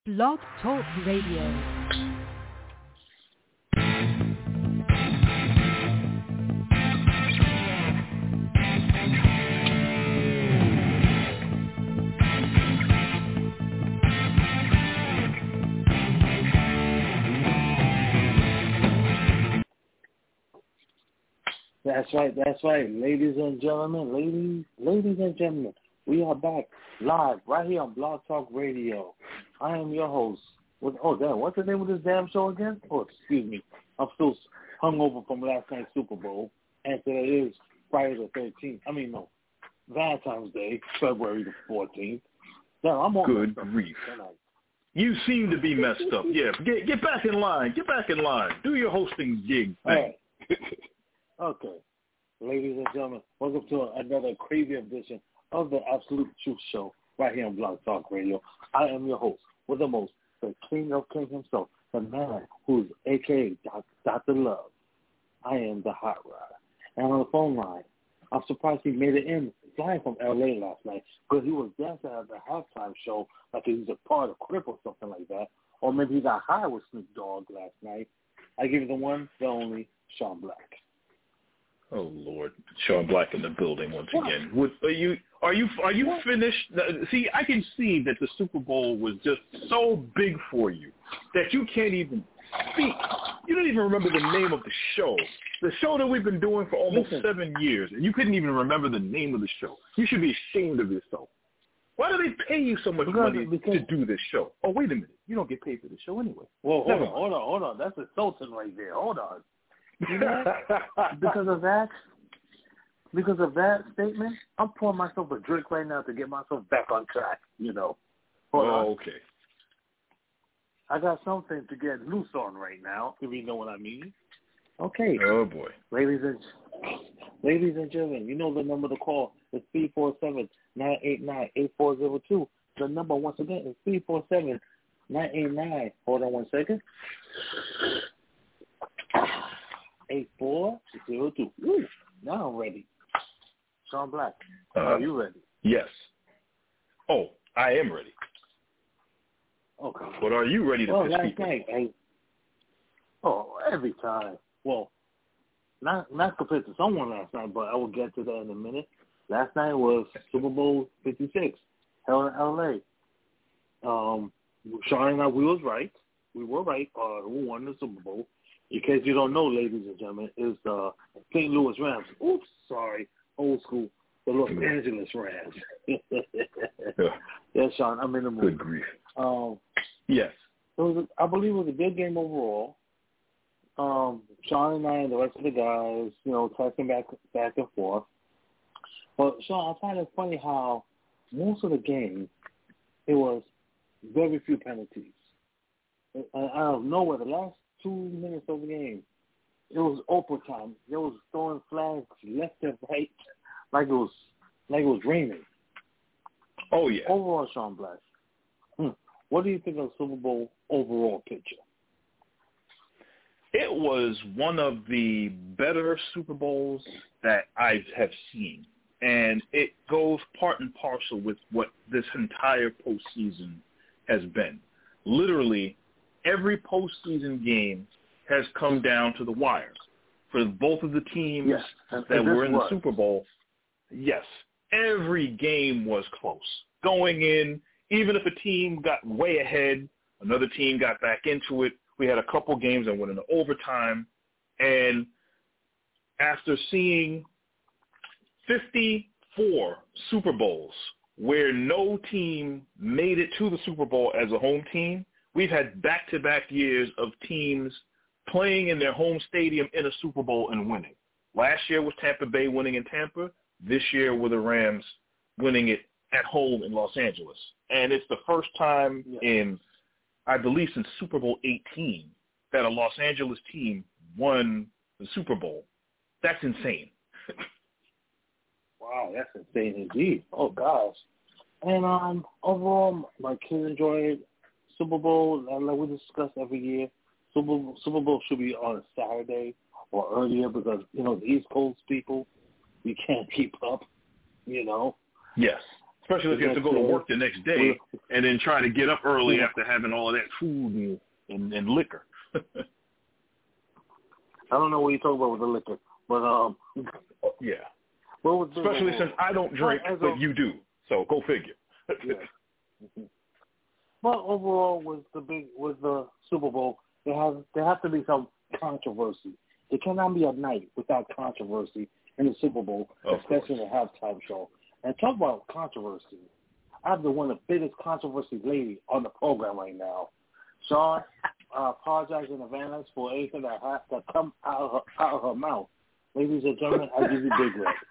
Blog Talk Radio. That's right. Ladies and gentlemen, we are back live right here on Blog Talk Radio. I am your host. What's the name of this damn show again? Oh, excuse me. I'm still hungover from last night's Super Bowl, and today is Friday the 13th. Valentine's Day, February the 14th. Now, I'm on Good grief. You seem to be messed up. Yeah, get back in line. Get back in line. Do your hosting gig thing. Okay. Ladies and gentlemen, welcome to another crazy edition of the Absolute Truth Show right here on Blog Talk Radio. I am your host with the most, the king of kings himself, the man who's a.k.a. Dr. Love. I am the Hot Rod. And on the phone line, I'm surprised he made it in flying from L.A. last night because he was dancing at the halftime show like he was a part of Crip or something like that. Or maybe he got high with Snoop Dogg last night. I give you the one, the only, Sean Black. Oh Lord, Sean Black in the building once again. Are you finished? See, I can see that the Super Bowl was just so big for you that you can't even speak. You don't even remember the name of the show that we've been doing for almost 7 years, and you couldn't even remember the name of the show. You should be ashamed of yourself. Why do they pay you so much money to do this show? Oh, wait a minute, you don't get paid for the show anyway. Well, hold on. That's insulting right there. Hold on. You know, because of that statement, I'm pouring myself a drink right now to get myself back on track, you know. Hold on. Okay. I got something to get loose on right now, if you know what I mean. Okay. Oh, boy. Ladies and gentlemen, you know the number to call is 347-989-8402. The number, once again, is 347-989. Hold on one second. 8402. Woo! Now I'm ready. Sean Black, are you ready? Yes. Oh, I am ready. Okay. But are you ready to last speak? Night, every time. Well, not compared to someone last night, but I will get to that in a minute. Last night was Super Bowl 56, held in L.A. Sean and I, we were right. Who won the Super Bowl? In case you don't know, ladies and gentlemen, is the St. Louis Rams. Oops, sorry, old school, the Los Angeles Rams. Yes, Sean, I'm in the mood. Good grief. Yes. I believe it was a good game overall. Sean and I and the rest of the guys, texting back and forth. But, Sean, I find it funny how most of the game, it was very few penalties. Out of nowhere, the last 2 minutes of the game, it was overtime. They was throwing flags left and right, like it was raining. Oh yeah. Overall, Sean Black, what do you think of the Super Bowl overall picture? It was one of the better Super Bowls that I have seen, and it goes part and parcel with what this entire postseason has been. Literally, every postseason game has come down to the wire. For both of the teams that were in the Super Bowl, yes, every game was close. Going in, even if a team got way ahead, another team got back into it. We had a couple games that went into overtime. And after seeing 54 Super Bowls where no team made it to the Super Bowl as a home team, we've had back-to-back years of teams playing in their home stadium in a Super Bowl and winning. Last year was Tampa Bay winning in Tampa. This year were the Rams winning it at home in Los Angeles. And it's the first time in, I believe, since Super Bowl 18 that a Los Angeles team won the Super Bowl. That's insane. Wow, that's insane indeed. Oh, gosh. And overall, my kids enjoyed Super Bowl, like we discuss every year. Super Bowl should be on a Saturday or earlier because, the East Coast people, we can't keep up, Yes. Especially if you have to go to work the next day and then try to get up early after having all of that food and liquor. I don't know what you're talking about with the liquor, but yeah. What was especially since I don't drink, but you do, so go figure. Yeah. But overall, with the Super Bowl, there has to be some controversy. There cannot be a night without controversy in the Super Bowl, especially in the halftime show. And talk about controversy. I have one of the biggest controversy lady on the program right now. Sean, I apologize in advance for anything that come out of her mouth. Ladies and gentlemen, I give you Big Red.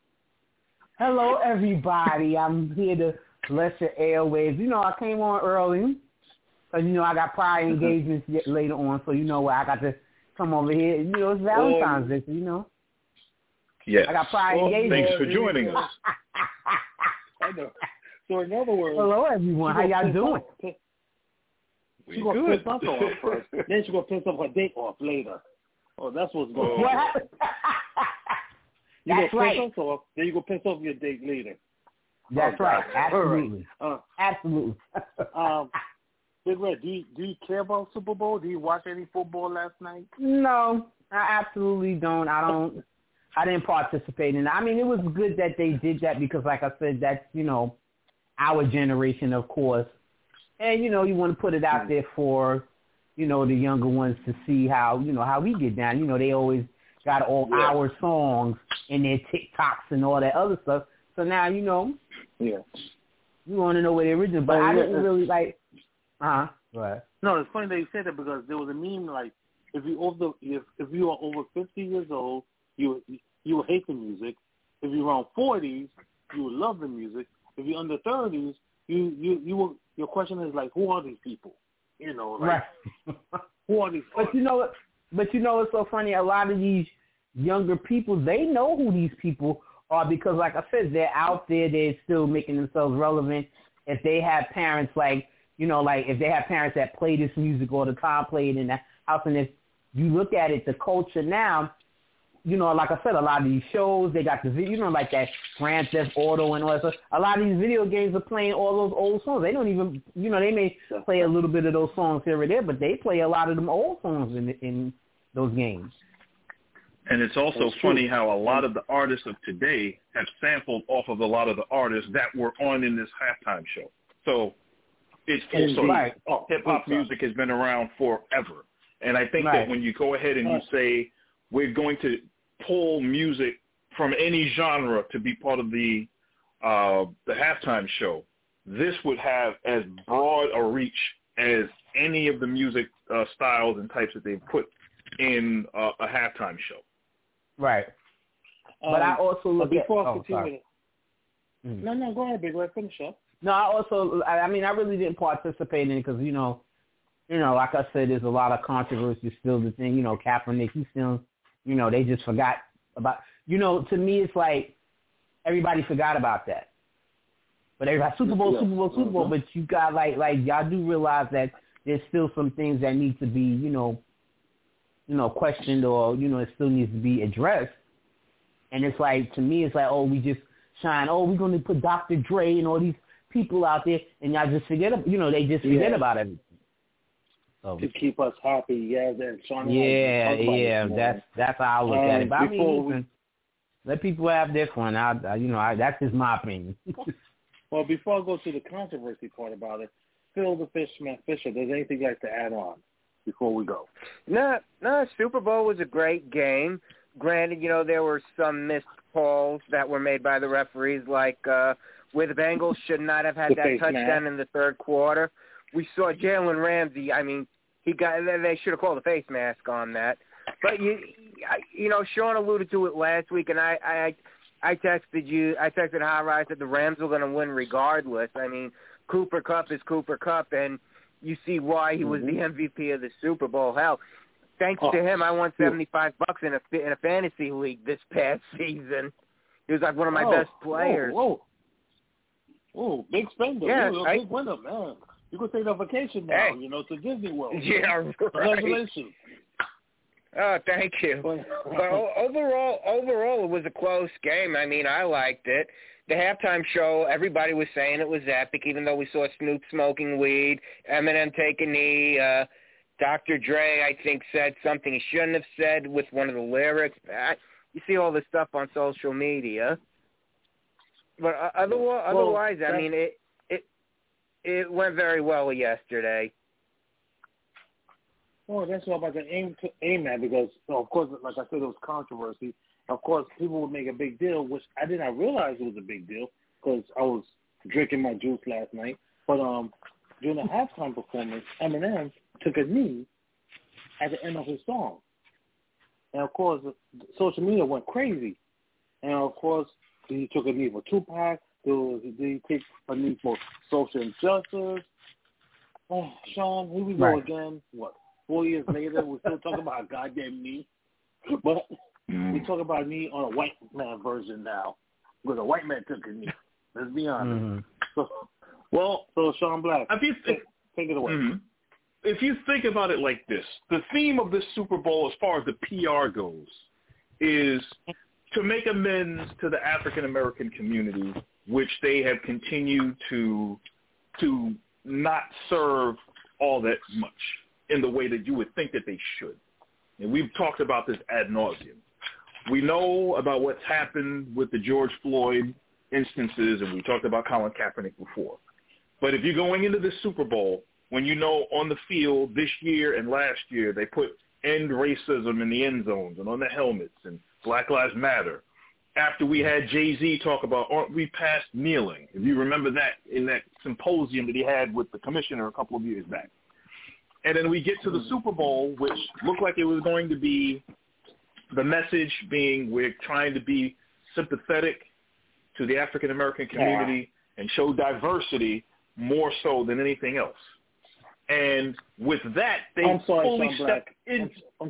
Hello, everybody. I'm here to bless your airwaves. You know, I came on early because, you know, I got prior engagements later on, so, you know, I got to come over here. You know, it's Valentine's Day, you know. Yes. I got prior engagements. Thanks for joining us. I know. So in other words, hello everyone. How y'all doing? She's gonna piss us off first. Then she's gonna piss off her date off later. Oh, that's what's going on. What? That's right. Piss us off, then you gonna piss off your date later. That's right. Absolutely. Right. Absolutely. Big Red, do you care about Super Bowl? Do you watch any football last night? No, I absolutely don't. I didn't participate in it. I mean, it was good that they did that because, like I said, that's, you know, our generation, of course. And, you know, you want to put it out there for, you know, the younger ones to see how, you know, how we get down. You know, they always got all our songs and their TikToks and all that other stuff. So now, you know, you want to know where the original. But I didn't really like, go ahead. No, it's funny that you said that because there was a meme like, if you are over 50 years old, you will hate the music. If you're around 40s, you will love the music. If you're under 30s, you will. Your question is like, who are these people? You know, like, who are these? But you know what's so funny? A lot of these younger people, they know who these people are because, like I said, they're out there. They're still making themselves relevant. If they have parents like, you know, like if they have parents that play this music all the time, play it in the house, and if you look at it, the culture now. You know, like I said, a lot of these shows, they got the video, you know, like that Grand Theft Auto and all that stuff. A lot of these video games are playing all those old songs. They don't even, you know, they may play a little bit of those songs here or there, but they play a lot of them old songs in those games. And it's also funny how a lot of the artists of today have sampled off of a lot of the artists that were on in this halftime show. So it's full circle. Hip-hop music has been around forever. And I think that when you go ahead and you say, we're going to pull music from any genre to be part of the halftime show, this would have as broad a reach as any of the music styles and types that they've put in a halftime show. Right. But I also look at... No, go ahead, Big Red. Finish up. No, I mean, I really didn't participate in it because, you know, like I said, there's a lot of controversy still. The thing, you know, Kaepernick, he's still... You know, they just forgot about, you know, to me it's like everybody forgot about that. But everybody, Super Bowl, but you got like y'all do realize that there's still some things that need to be, you know, questioned or, you know, it still needs to be addressed. And it's like, to me, it's like, oh, we just shine, oh, we're going to put Dr. Dre and all these people out there, and y'all just forget, you know, they just forget about everything. To keep us happy, and Sean. That's how I look at it. But I mean, let people have their fun. That's just my opinion. Well, before I go to the controversy part about it, Phil the Fishman Fisher, does anything you'd like to add on before we go? No, Super Bowl was a great game. Granted, you know, there were some missed calls that were made by the referees, like where the Bengals should not have had that touchdown in the third quarter. We saw Jalen Ramsey, I mean, they should have called a face mask on that. But, you know, Sean alluded to it last week, and I texted High Rise that the Rams were going to win regardless. I mean, Cooper Kupp is Cooper Kupp, and you see why he was the MVP of the Super Bowl. Hell, thanks to him, I won $75 in a fantasy league this past season. He was like one of my best players. Whoa, big spender. Yeah, big winner, man. You can take a vacation now, you know, to Disney World. Yeah, right. Congratulations. Oh, thank you. Well, overall, it was a close game. I mean, I liked it. The halftime show, everybody was saying it was epic, even though we saw Snoop smoking weed, Eminem take a knee. Dr. Dre, I think, said something he shouldn't have said with one of the lyrics. You see all this stuff on social media. But otherwise, I mean, it went very well yesterday. Well, that's what I'm about to aim at because, of course, like I said, it was controversy. Of course, people would make a big deal, which I did not realize it was a big deal because I was drinking my juice last night. But during the halftime performance, Eminem took a knee at the end of his song. And, of course, social media went crazy. And, of course, he took a knee for Tupac. Did he take a knee for social injustice? Oh, Sean, here we go again. What? 4 years later, we're still talking about a goddamn knee. But we talk about a knee on a white man version now. Because a white man took a knee. Let's be honest. So Sean Black, take it away. If you think about it like this, the theme of this Super Bowl as far as the PR goes is to make amends to the African-American community, which they have continued to not serve all that much in the way that you would think that they should. And we've talked about this ad nauseum. We know about what's happened with the George Floyd instances, and we talked about Colin Kaepernick before. But if you're going into this Super Bowl, when you know on the field this year and last year they put end racism in the end zones and on the helmets and Black Lives Matter, after we had Jay-Z talk about aren't we past kneeling, if you remember that in that symposium that he had with the commissioner a couple of years back. And then we get to the Super Bowl, which looked like it was going to be the message being we're trying to be sympathetic to the African-American community and show diversity more so than anything else. And with that, they fully stepped in. I'm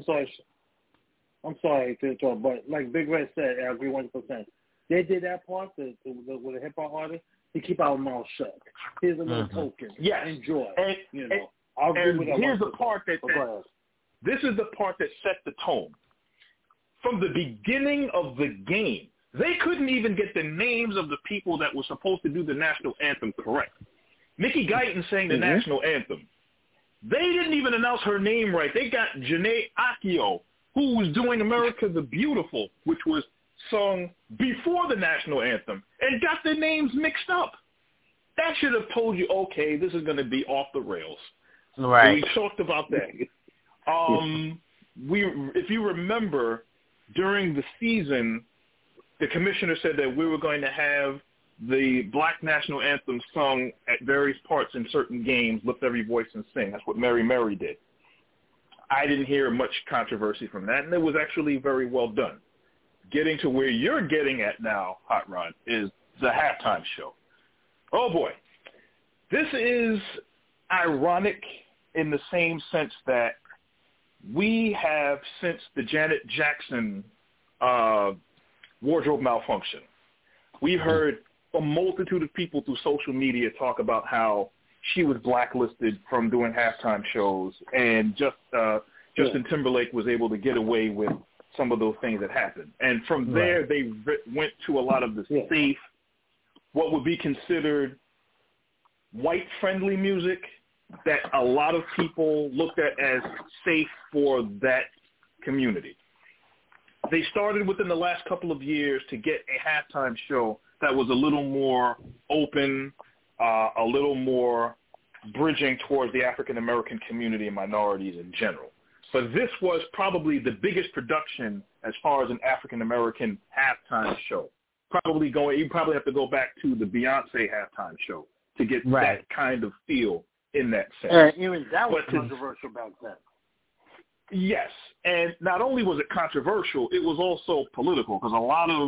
sorry to talk, but like Big Red said, I agree 100%. They did that part with a hip-hop artist to keep our mouth shut. Here's a little token. Yes. Enjoy. And here's the part that this is the part that set the tone. From the beginning of the game, they couldn't even get the names of the people that were supposed to do the national anthem correct. Nikki Guyton sang the national anthem. They didn't even announce her name right. They got Janae Akio, who was doing America the Beautiful, which was sung before the national anthem, and got their names mixed up. That should have told you, okay, this is going to be off the rails. Right. We talked about that. If you remember, during the season, the commissioner said that we were going to have the Black National Anthem sung at various parts in certain games, lift every voice and sing. That's what Mary Mary did. I didn't hear much controversy from that, and it was actually very well done. Getting to where you're getting at now, Hot Rod, is the halftime show. Oh, boy. This is ironic in the same sense that we have, since the Janet Jackson wardrobe malfunction, we've heard a multitude of people through social media talk about how she was blacklisted from doing halftime shows, and Justin Timberlake was able to get away with some of those things that happened. And from there, they went to a lot of the safe, what would be considered white-friendly music that a lot of people looked at as safe for that community. They started within the last couple of years to get a halftime show that was a little more open, a little more bridging towards the African-American community and minorities in general. But this was probably the biggest production as far as an African-American halftime show. You probably have to go back to the Beyonce halftime show to get that kind of feel in that sense. Even that was controversial back then. Yes, and not only was it controversial, it was also political because a lot of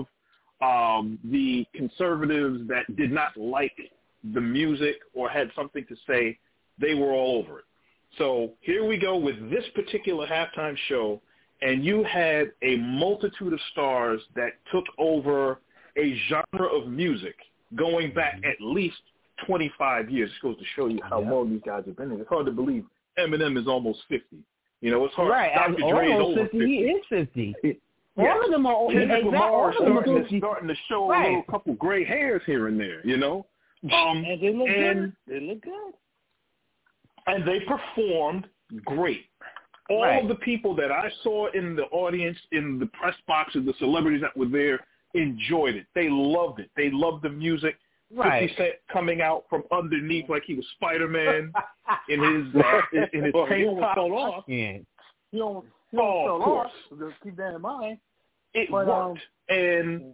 the conservatives that did not like the music or had something to say, they were all over it. So here we go with this particular halftime show, and you had a multitude of stars that took over a genre of music going back at least 25 years. It goes to show you how long these guys have been there. It's hard to believe Eminem is almost 50. You know, it's hard. Right. Dr. Dre is over 50. He is 50. Yeah. All of them are old. Kendrick Lamar Exactly. starting to show a little couple gray hairs here and there, you know. And they look good. They look good. And they performed great. All of the people that I saw in the audience, in the press boxes, the celebrities that were there, enjoyed it. They loved it. They loved the music. 50 Cent coming out from underneath like he was Spider-Man in his tank top. He almost fell off. So keep that in mind. It worked. And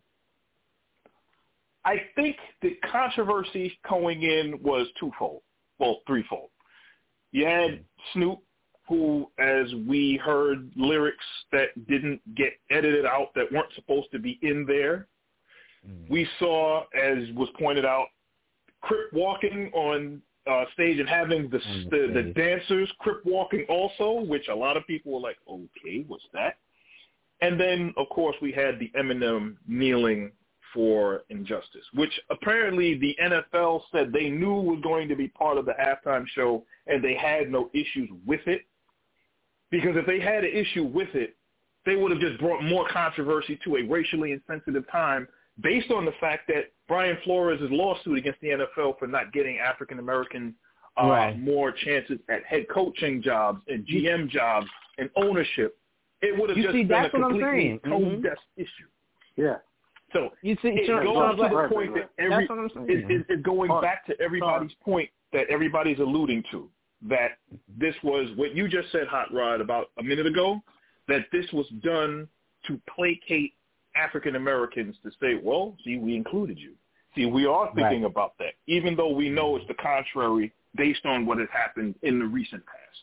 I think the controversy going in was twofold. Well, threefold. You had Snoop, who, as we heard, lyrics that didn't get edited out that weren't supposed to be in there. We saw, as was pointed out, Crip walking on stage and having the dancers Crip walking also, which a lot of people were like, okay, what's that? And then, of course, we had the Eminem kneeling for injustice, which apparently the NFL said they knew was going to be part of the halftime show, and they had no issues with it. Because if they had an issue with it, they would have just brought more controversy to a racially insensitive time based on the fact that Brian Flores' lawsuit against the NFL for not getting African-American more chances at head coaching jobs and GM jobs and ownership, it would have just been a completely tone-deaf issue. Yeah. So you see, it goes to the point that it's going back to everybody's point that everybody's alluding to, that this was what you just said, Hot Rod, about a minute ago, that this was done to placate African Americans to say, well, see, we included you. See, we are thinking about that, even though we know it's the contrary based on what has happened in the recent past.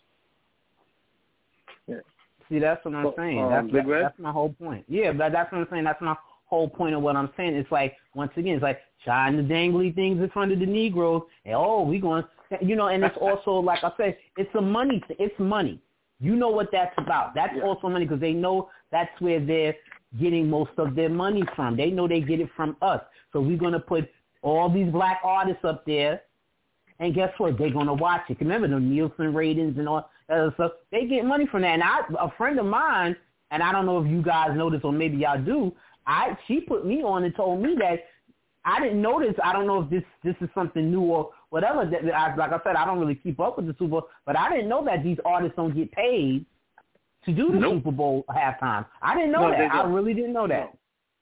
Yeah. See, that's what I'm saying. That's my whole point. Yeah, but that's what I'm saying. That's my whole point of what I'm saying. It's like, once again, it's like shine the dangly things in front of the Negroes, and we going to, you know, and it's also, like I said, it's a money thing. It's money. You know what that's about. That's also money because they know that's where they're getting most of their money from. They know they get it from us. So we're going to put all these black artists up there, and guess what? They're going to watch it. Remember the Nielsen ratings and all that other stuff? They get money from that. And a friend of mine, and I don't know if you guys know this or maybe y'all do, she put me on and told me that I didn't notice. I don't know if this is something new or whatever. Like I said, I don't really keep up with the Super Bowl, but I didn't know that these artists don't get paid to do the Super Bowl halftime. I didn't know that. I really didn't know that.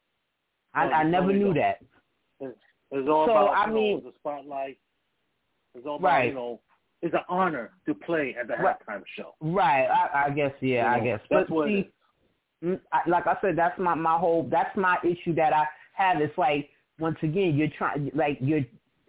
I never knew that. It's all about the spotlight. It's all about, it's an honor to play at the halftime show. Right. I guess, I guess. That's but what see, like I said, that's that's my issue that I have. It's like, once again, you're trying, like you're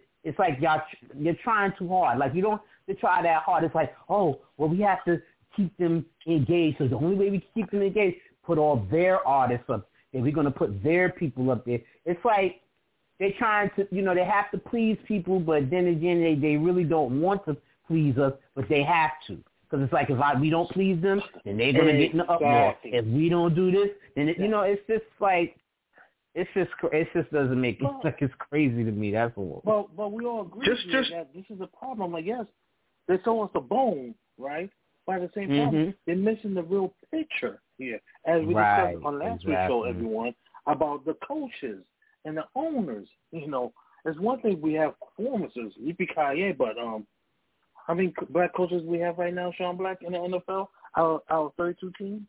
trying too hard. Like you don't try that hard. It's like, we have to keep them engaged. So the only way we keep them engaged, put all their artists up there. We're going to put their people up there. It's like they're trying to, they have to please people, but then again, they really don't want to please us, but they have to. Because it's like if we don't please them, then they're going to get in the uproar. If we don't do this, then, it's just like, it just doesn't make it like it's crazy to me. That's all. But we all agree that this is a problem. Like, yes, they throw us a bone, right? But at the same time, they're missing the real picture here. As we discussed on last week's show, everyone, about the coaches and the owners. It's one thing we have performances, yippee-ki-yay, but how many black coaches we have right now, Sean Black, in the NFL? Our 32 teams?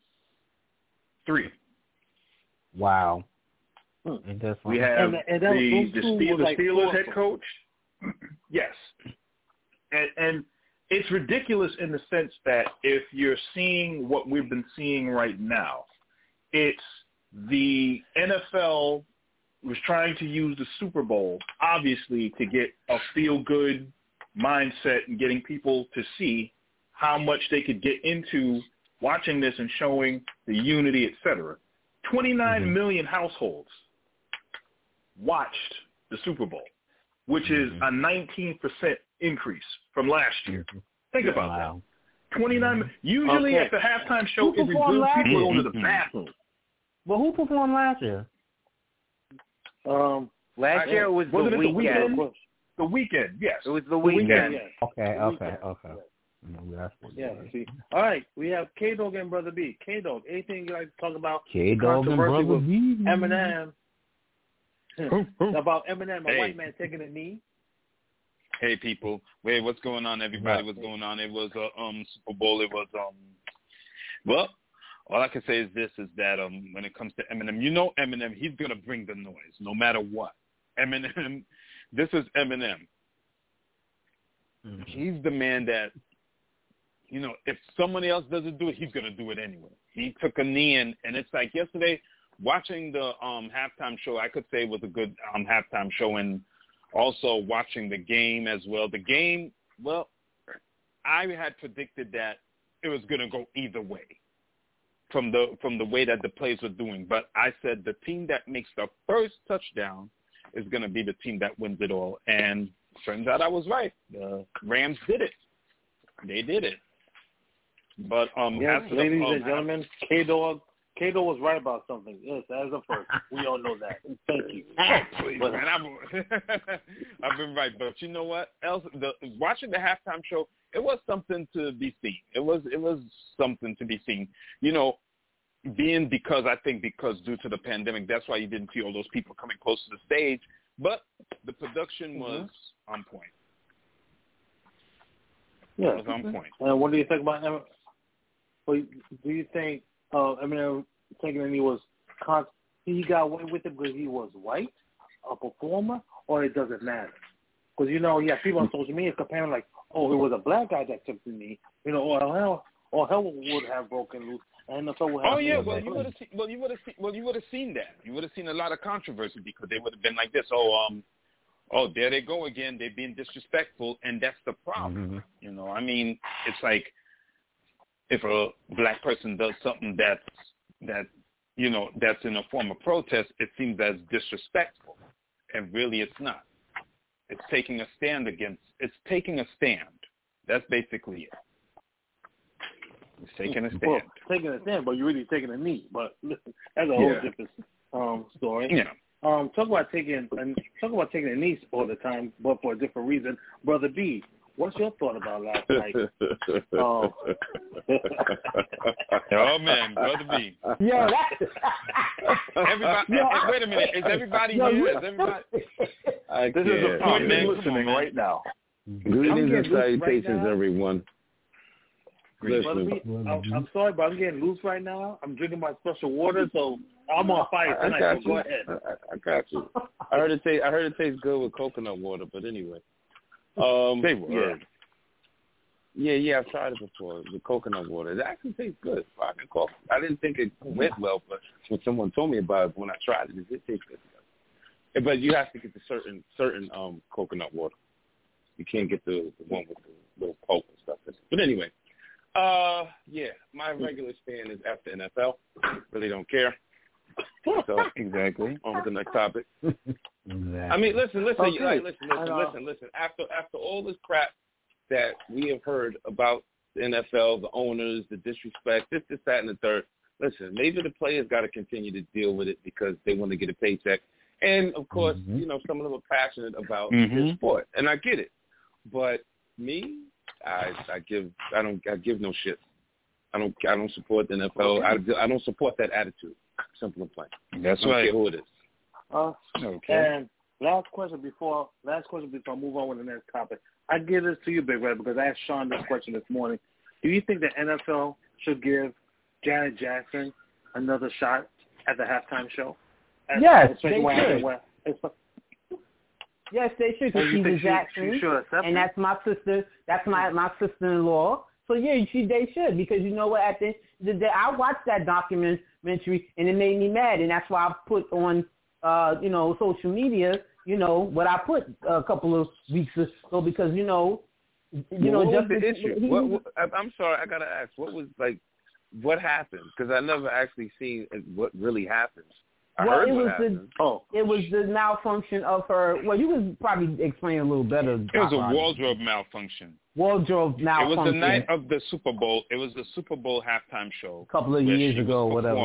3. Wow. We have the Steelers head coach. Yes. And it's ridiculous in the sense that if you're seeing what we've been seeing right now, it's the NFL was trying to use the Super Bowl, obviously, to get a feel-good mindset and getting people to see how much they could get into watching this and showing the unity, et cetera. 29 million households watched the Super Bowl, which is a 19% increase from last year. Think about that. 29. Usually at the halftime show, if you do, people go to the bathroom. Well, who performed last year? Last year was the weekend. The weekend, yes. It was the weekend. Okay. Yeah, see. All right, we have K-Dog and Brother B. K-Dog, anything you like to talk about? K-Dog and Brother with B. Eminem. About Eminem, a white man taking a knee. Hey, people. Wait, what's going on, everybody? What's going on? It was a Super Bowl. It was, well, all I can say is this, is that when it comes to Eminem, Eminem, he's going to bring the noise no matter what. Eminem, this is Eminem. Mm-hmm. He's the man that, if somebody else doesn't do it, he's going to do it anyway. He took a knee, and it's like yesterday, watching the halftime show, I could say it was a good halftime show, and also watching the game as well. The game, well, I had predicted that it was going to go either way from the way that the plays were doing. But I said the team that makes the first touchdown is going to be the team that wins it all. And turns out I was right. The Rams did it. They did it. But yes, ladies and gentlemen, K-Dog was right about something. Yes, as a first. We all know that. Thank you. But I've been right. But you know what else? Watching the halftime show, it was something to be seen. It was something to be seen. Because due to the pandemic, that's why you didn't see all those people coming close to the stage. But the production was on point. Yeah. It was on point. And what do you think about Eminem? Do you think Eminem taking a knee was he got away with it because he was white, a performer, or it doesn't matter? Because you have people on social media comparing like, oh, it was a black guy that took the knee, or hell would have broken loose, and the would have. Oh yeah, you would have seen that. You would have seen a lot of controversy because they would have been like this. Oh, there they go again. They're being disrespectful, and that's the problem. Mm-hmm. It's like if a black person does something that's in a form of protest, it seems as disrespectful, and really it's not. It's taking a stand. That's basically it. It's taking a stand. Well, taking a stand, but you're really taking a knee. But listen, that's a whole different story. Yeah. Talk about taking a knee all the time, but for a different reason. Brother B, what's your thought about last night? Oh man, Brother B. Yeah. Everybody. Wait a minute. Is everybody here? Is everybody? This is a point listening right now. Greetings and salutations, everyone. Brother B, I'm sorry, but I'm getting loose right now. I'm drinking my special water, so I'm on fire tonight. So go ahead. I got you. I heard it tastes good with coconut water, but anyway. Yeah, I've tried it before with coconut water. It actually tastes good. Vodka coffee. I didn't think it went well, but when someone told me about it, when I tried it, it did taste good. But you have to get the certain coconut water. You can't get the one with the little pulp and stuff. But anyway. My regular stand is after NFL. Really don't care. So exactly. On with the next topic. Exactly. Listen. Okay. Listen. After all this crap that we have heard about the NFL, the owners, the disrespect, this, that, and the third. Listen, maybe the players got to continue to deal with it because they want to get a paycheck, and of course, some of them are passionate about the sport, and I get it. But me, I give no shit. I don't support the NFL. I don't support that attitude. Simple and plain. That's right. I don't care who it is. Okay. And last question before I move on with the next topic. I give this to you, Big Red, because I asked Sean this question this morning. Do you think the NFL should give Janet Jackson another shot at the halftime show? Yes, they should. Yes, they should. Because she's a Jackson, and that's my sister. That's my sister-in-law. So yeah, they should, because you know what? At the end of the day, I watched that documentary and it made me mad, and that's why I put on social media. What I put a couple of weeks ago, because what was the issue? I'm sorry, I gotta ask. What happened? Because I never actually seen what really happened. It was the malfunction of her. Well, you could probably explain a little better. It was a wardrobe malfunction. It was the night of the Super Bowl. It was the Super Bowl halftime show. A couple of years ago,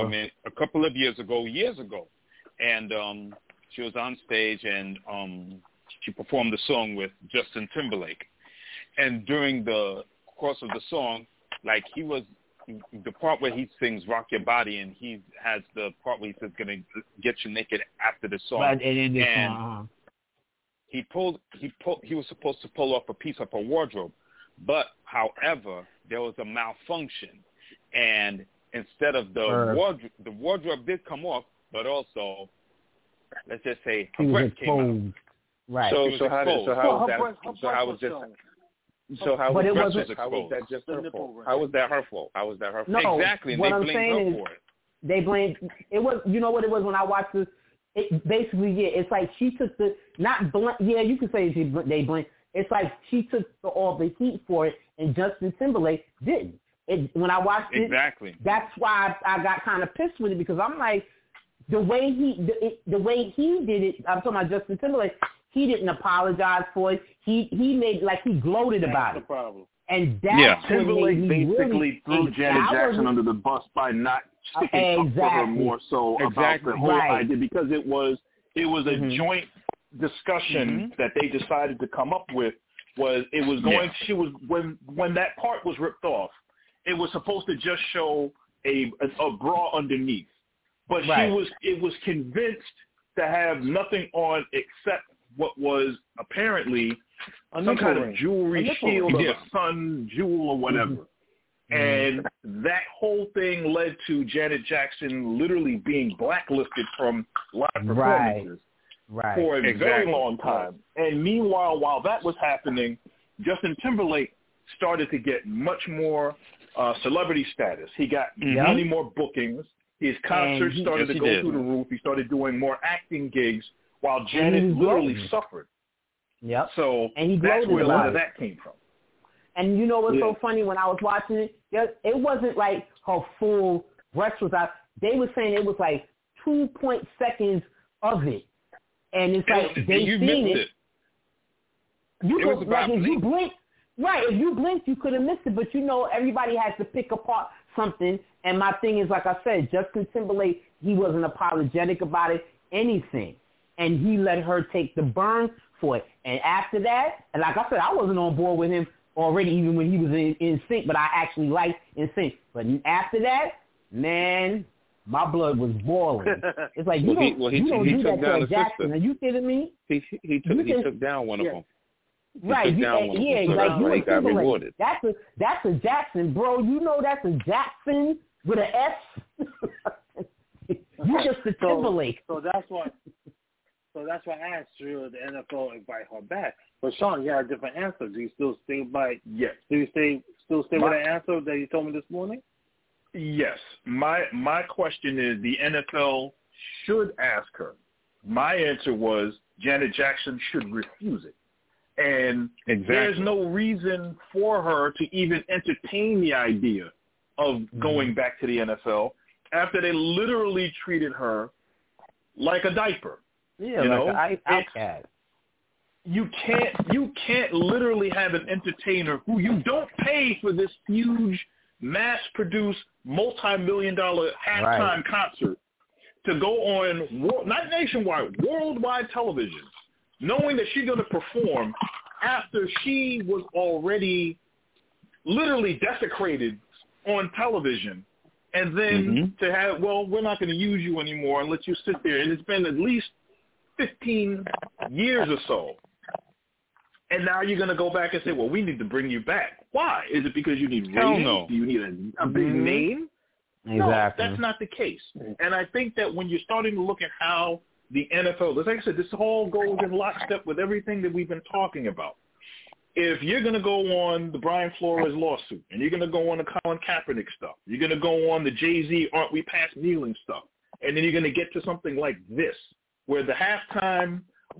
years ago. And she was on stage and she performed the song with Justin Timberlake. And during the course of the song, like he was the part where he sings "Rock Your Body" and he has the part where he says "Gonna get you naked" after the song. Right, and this song. He was supposed to pull off a piece of her wardrobe, but however, there was a malfunction, and instead of the wardrobe did come off, but also, let's just say, her breast came out. Right. So how was that just her fault? How was that her fault? No, exactly. What they I'm blamed saying her is for it. they blamed. It was. You know what it was when I watched this. It basically, yeah. It's like she took the yeah, you could say they blamed. It's like she took all the heat for it, and Justin Timberlake didn't. When I watched it, exactly. That's why I got kind of pissed with it because I'm like, the way he did it. I'm talking about Justin Timberlake. He didn't apologize for it. He made like he gloated about it. That's the problem. And that's Timberlake basically threw Janet Jackson under the bus by not sticking up for her more so about the whole idea because it was a joint discussion that they decided to come up with. She was when that part was ripped off, it was supposed to just show a bra underneath, but it was convinced to have nothing on except what was apparently some kind of jewelry shield of a sun jewel or whatever. And that whole thing led to Janet Jackson literally being blacklisted from live performances for a very long time. And meanwhile, while that was happening, Justin Timberlake started to get much more celebrity status. He got many more bookings. His concerts started to go through the roof. He started doing more acting gigs while Janet literally suffered. Yep. So and that's where a lot of that came from. And you know what's so funny? When I was watching it, it wasn't like her full breast was out. They were saying it was like 2 seconds of it. And it's like they seen it. You could, like, if you blink, if you blinked, you could have missed it. But you know, everybody has to pick apart something. And my thing is, like I said, Justin Timberlake, he wasn't apologetic about it, anything. And he let her take the burn for it. And after that, and like I said, I wasn't on board with him already, even when he was in sync, but I actually liked in sync. But after that, man, my blood was boiling. It's like, you don't do that to a Jackson. Are you kidding me? He took down one of them. Right. Like you got rewarded. That's a Jackson, bro. You know that's a Jackson with an S. You just a Timberlake. So that's why I asked you the NFL invite her back. But Sean, you had a different answer. Do you still stay by? Yes. Do you still stay with the answer that you told me this morning? Yes. My question is the NFL should ask her. My answer was Janet Jackson should refuse it. And there's no reason for her to even entertain the idea of going back to the NFL after they literally treated her like a diaper. Yeah, like an outcast. You can't literally have an entertainer who you don't pay for this huge, mass-produced, multi-million-dollar halftime concert to go on, not nationwide, worldwide television, knowing that she's going to perform after she was already literally desecrated on television. And then to have, we're not going to use you anymore and let you sit there. And it's been at least 15 years or so. And now you're going to go back and say, well, we need to bring you back. Why? Is it because you need ratings? No. Do you need a big name? Exactly. No, that's not the case. And I think that when you're starting to look at how the NFL, like I said, this all goes in lockstep with everything that we've been talking about. If you're going to go on the Brian Flores lawsuit, and you're going to go on the Colin Kaepernick stuff, you're going to go on the Jay-Z aren't we past kneeling stuff, and then you're going to get to something like this, where the halftime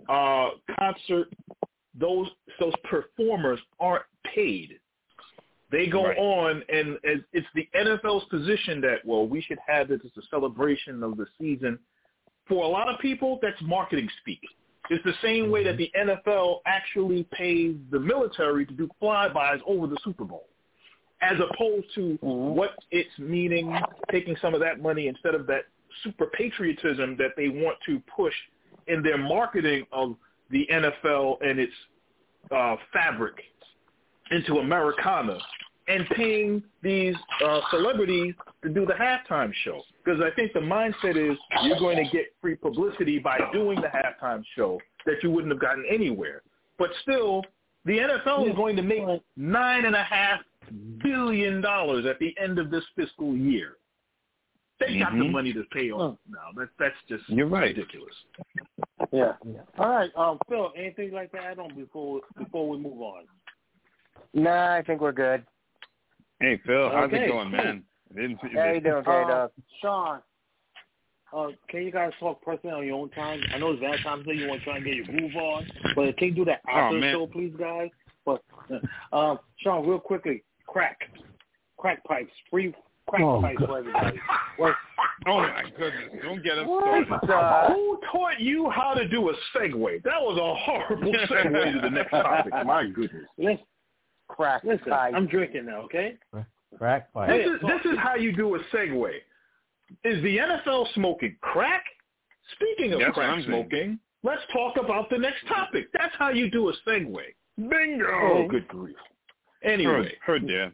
concert, those performers aren't paid. They go on, and it's the NFL's position that, well, we should have this as a celebration of the season. For a lot of people, that's marketing speak. It's the same way that the NFL actually pays the military to do flybys over the Super Bowl, as opposed to what it's meaning, taking some of that money instead of that super patriotism that they want to push in their marketing of the NFL and its fabric into Americana. and paying these celebrities to do the halftime show. Because I think the mindset is you're going to get free publicity by doing the halftime show that you wouldn't have gotten anywhere. But still, the NFL is going to make $9.5 billion at the end of this fiscal year. They got the money to pay off now. That's just ridiculous. Yeah. All right, Phil, anything like to add on before we move on? Nah, I think we're good. Hey, Phil, how's it going, man? How you doing, K-Dog? Sean, can you guys talk personally on your own time? I know it's Valentine's Day. You want to try and get your groove on, but can you do that after the show, please, guys? But Sean, real quickly, crack pipes, free crack pipes for everybody. Oh my goodness! Don't get us started. Who taught you how to do a segue? That was a horrible segue to the next topic. My goodness. Listen, pipe. I'm drinking now, okay? Crack pipe. This is how you do a segue. Is the NFL smoking crack? Speaking of crack smoking, let's talk about the next topic. That's how you do a segue. Bingo! Oh, good grief. Anyway, heard there.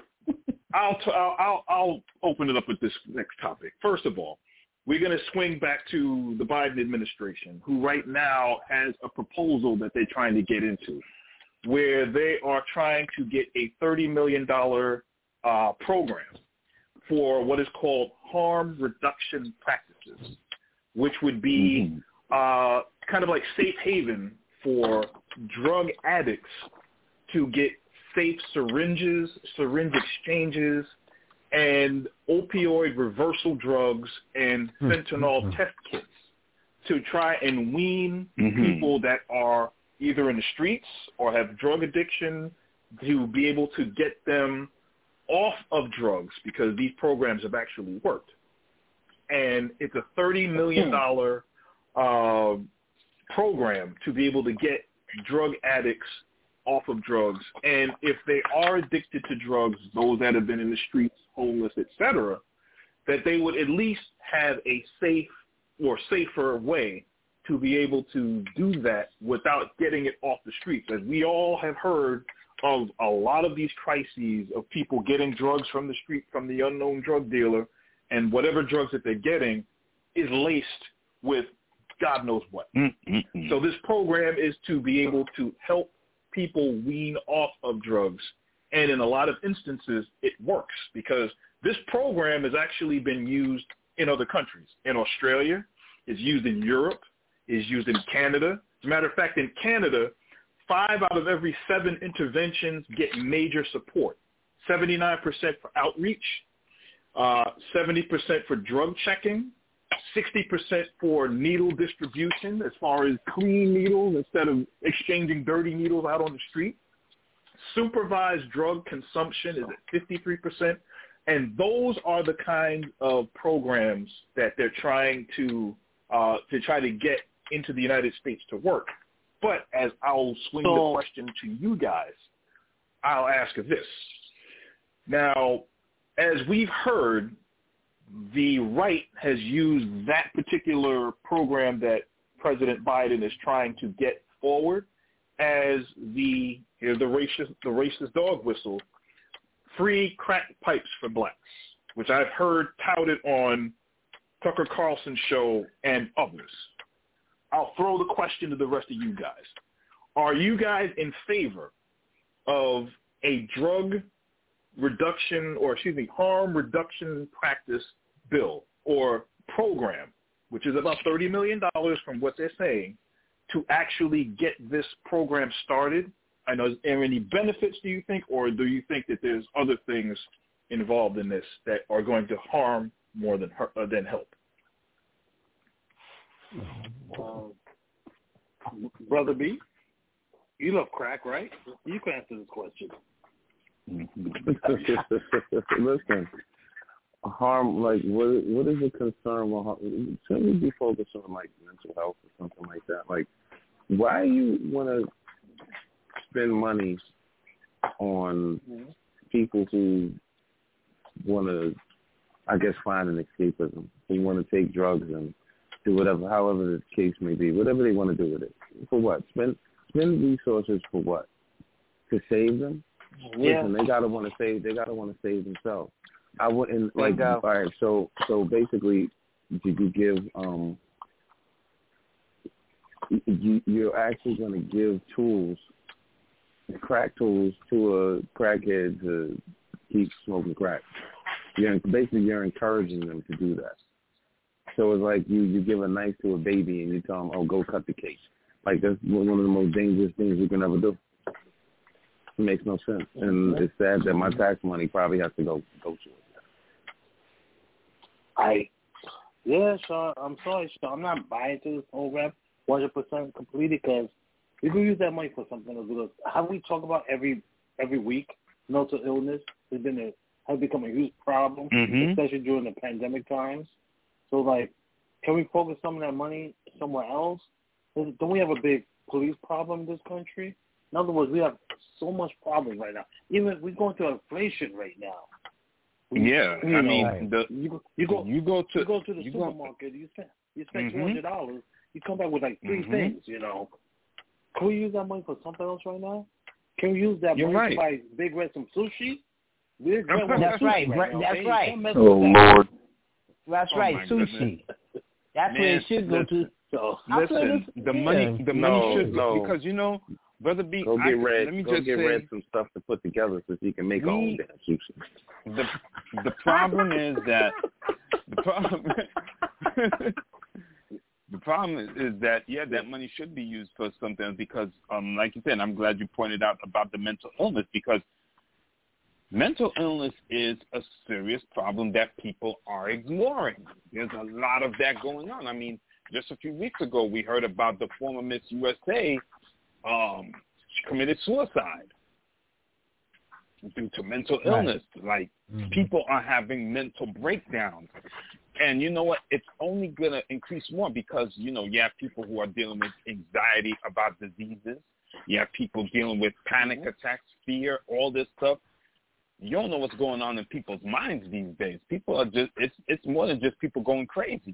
I'll open it up with this next topic. First of all, we're going to swing back to the Biden administration, who right now has a proposal that they're trying to get into, where they are trying to get a $30 million program for what is called harm reduction practices, which would be kind of like safe haven for drug addicts to get safe syringes, syringe exchanges, and opioid reversal drugs and fentanyl test kits to try and wean people that are either in the streets or have drug addiction, to be able to get them off of drugs, because these programs have actually worked. And it's a $30 million program to be able to get drug addicts off of drugs. And if they are addicted to drugs, those that have been in the streets, homeless, etc., that they would at least have a safe or safer way to be able to do that without getting it off the streets. As we all have heard of a lot of these crises of people getting drugs from the street, from the unknown drug dealer, and whatever drugs that they're getting is laced with God knows what. So this program is to be able to help people wean off of drugs. And in a lot of instances, it works, because this program has actually been used in other countries. In Australia, it's used in Europe, it's used in Canada. As a matter of fact, in Canada, 5 out of every 7 interventions get major support. 79% for outreach, 70% for drug checking, 60% for needle distribution, as far as clean needles instead of exchanging dirty needles out on the street. Supervised drug consumption is at 53%. And those are the kind of programs that they're trying to try to get into the United States to work. But as I'll swing the question to you guys, I'll ask this. Now, as we've heard, the right has used that particular program that President Biden is trying to get forward as the racist dog whistle, free crack pipes for blacks, which I've heard touted on Tucker Carlson's show and others. I'll throw the question to the rest of you guys. Are you guys in favor of a harm reduction practice bill or program, which is about $30 million from what they're saying, to actually get this program started? I know, are there any benefits, do you think, or do you think that there's other things involved in this that are going to harm more than help? Brother B, you love crack, right? You can answer this question. Listen, harm, like, what is the concern with harm? Shouldn't we be focused on, like, mental health or something like that? Like, why you want to spend money on people who want to, I guess, find an escapism, who want to take drugs and do whatever, however the case may be, whatever they want to do with it. For what? Spend resources for what? To save them? Listen, they gotta want to save. They gotta want to save themselves. I wouldn't like. All right, so basically, you give you're actually going to give tools, crack tools, to a crackhead to keep smoking crack. You're encouraging them to do that. So it's like you give a knife to a baby and you tell them, oh, go cut the cake. Like, that's one of the most dangerous things you can ever do. It makes no sense. And it's sad that my tax money probably has to go to it. Yeah, Sean, I'm sorry, Sean. I'm not buying to this program 100% completely because we can use that money for something else. Because how we talk about every week, mental illness has become a huge problem, especially during the pandemic times. So, like, can we focus some of that money somewhere else? Don't we have a big police problem in this country? In other words, we have so much problems right now. Even we're going through inflation right now. Yeah, I mean, you go to the supermarket, you spend $200, you come back with like three things. You know, can we use that money for something else right now? Can we use that money to buy Big Red some sushi? That's right. That's right. Oh Lord. That's right. Sushi. That's where it should go to. So, listen, the money should because Brother B, let me just say, Red some stuff to put together so he can make our own damn sushi. The problem is that the problem is that that money should be used for something because like you said, I'm glad you pointed out about the mental illness because mental illness is a serious problem that people are ignoring. There's a lot of that going on. I mean, just a few weeks ago, we heard about the former Miss USA. She committed suicide due to mental illness. Like, people are having mental breakdowns. And you know what? It's only going to increase more because, you have people who are dealing with anxiety about diseases. You have people dealing with panic attacks, fear, all this stuff. You don't know what's going on in people's minds these days. People are just, it's more than just people going crazy.